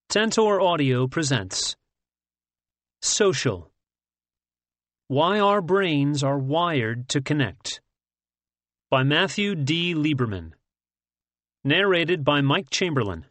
Tantor Audio presents Social. Why Our Brains Are Wired to Connect by Matthew D. Lieberman. Narrated by Mike Chamberlain.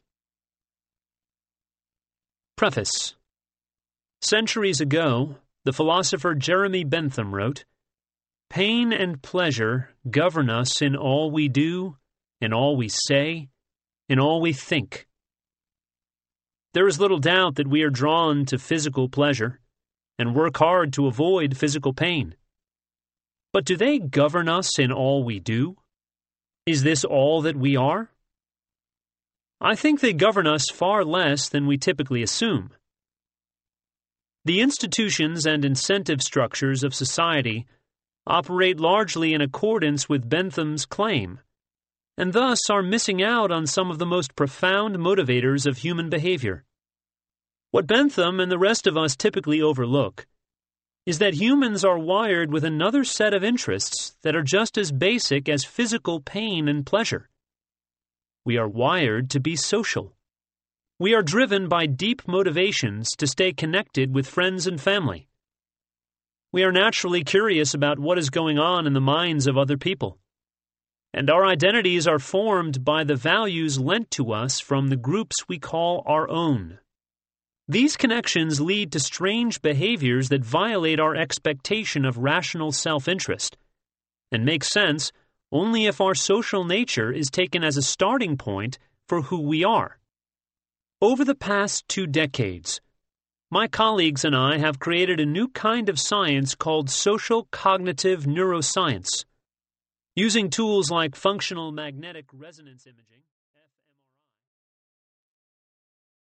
Preface. Centuries ago, the philosopher Jeremy Bentham wrote, "Pain and pleasure govern us in all we do, in all we say, in all we think." There is little doubt that we are drawn to physical pleasure and work hard to avoid physical pain. But do they govern us in all we do? Is this all that we are? I think they govern us far less than we typically assume. The institutions and incentive structures of society operate largely in accordance with Bentham's claim, and thus are missing out on some of the most profound motivators of human behavior. What Bentham and the rest of us typically overlook is that humans are wired with another set of interests that are just as basic as physical pain and pleasure. We are wired to be social. We are driven by deep motivations to stay connected with friends and family. We are naturally curious about what is going on in the minds of other people. And our identities are formed by the values lent to us from the groups we call our own. These connections lead to strange behaviors that violate our expectation of rational self-interest, and make sense only if our social nature is taken as a starting point for who we are. Over the past 2 decades, my colleagues and I have created a new kind of science called social cognitive neuroscience. Using tools like functional magnetic resonance imaging,